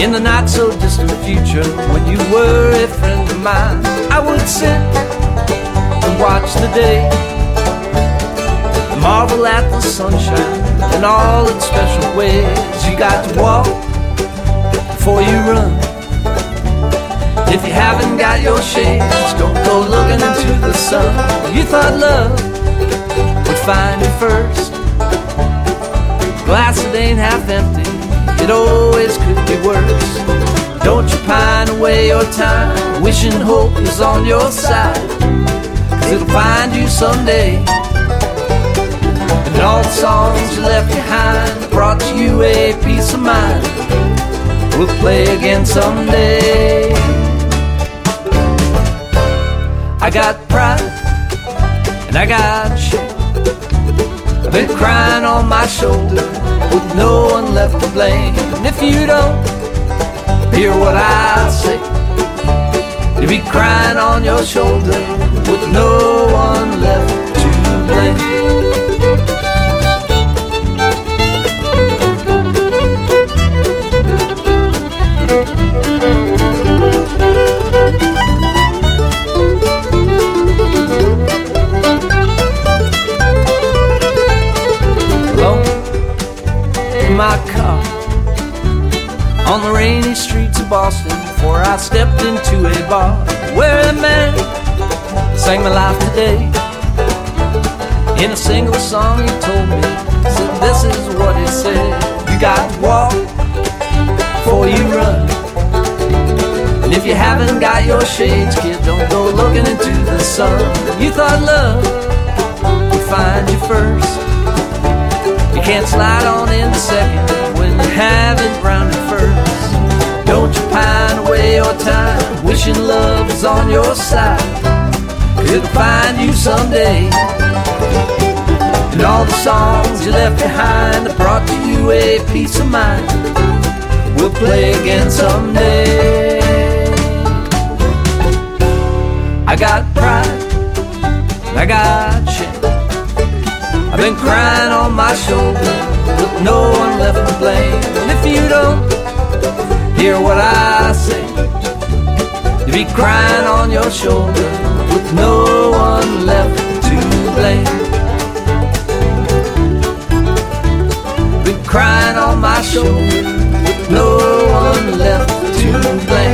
In the not so distant future, when you were a friend of mine, I would sit and watch the day, marvel at the sunshine and all its special ways. You got to walk before you run. If you haven't got your shades, don't go looking into the sun. You thought love would find you first. Glass that ain't half empty, it always could be worse. Don't you pine away your time, wishing hope is on your side, 'cause it'll find you someday. And all the songs you left behind brought you a peace of mind. We'll play again someday. I got pride and I got shame. I've been crying on my shoulder with no one left to blame. And if you don't hear what I say, you'll be crying on your shoulder with no one left to blame. My car on the rainy streets of Boston, before I stepped into a bar where a man sang my life today. In a single song he told me, said this is what he said: you got to walk before you run. And if you haven't got your shades, kid, don't go looking into the sun. You thought love would find you first. You can't slide on into second when you haven't rounded first. Don't you pine away your time, wishing love is on your side, 'cause it'll find you someday. And all the songs you left behind that brought you a peace of mind, we'll play again someday. I got pride, I got shame. I've been crying on my shoulder with no one left to blame. And if you don't hear what I say, you'll be crying on your shoulder with no one left to blame. Been crying on my shoulder with no one left to blame.